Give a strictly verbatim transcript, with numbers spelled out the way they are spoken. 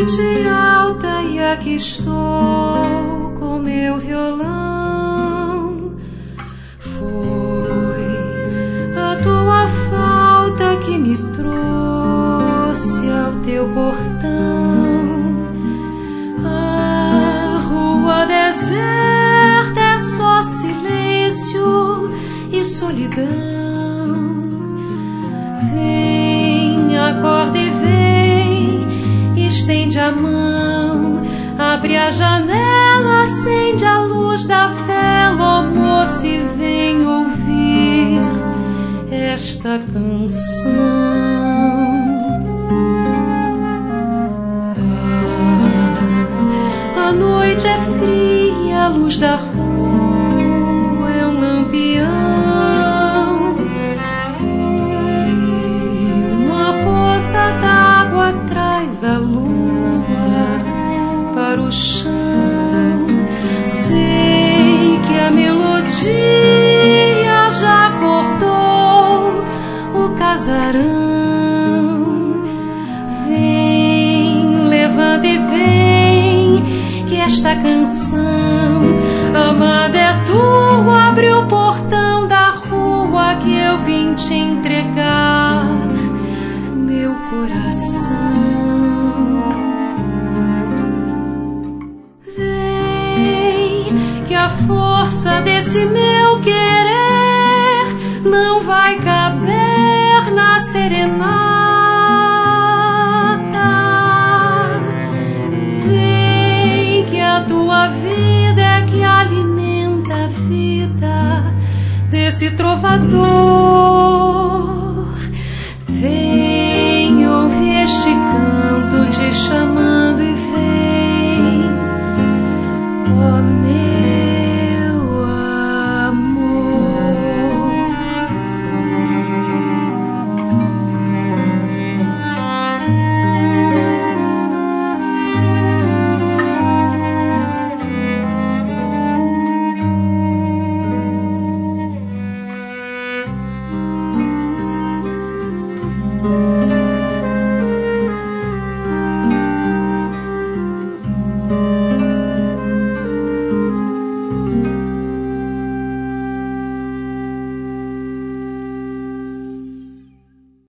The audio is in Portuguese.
noite alta e aqui estou com meu violão. Foi a tua falta que me trouxe ao teu portão. A rua deserta é só silêncio e solidão. Vem, acorda e vem, estende a mão, abre a janela, acende a luz da vela, ó moço, e vem ouvir esta canção. Ah, a noite é fria, a luz da rua é um lampião. D'água atrás da lua para o chão. Sei que a melodia já acordou o casarão. Vem, levanta e vem, que esta canção amada é tua. Abre o portão da rua que eu vim te entregar meu coração. Vem, que a força desse meu querer não vai caber na serenata. Vem, que a tua vida é que alimenta a vida desse trovador.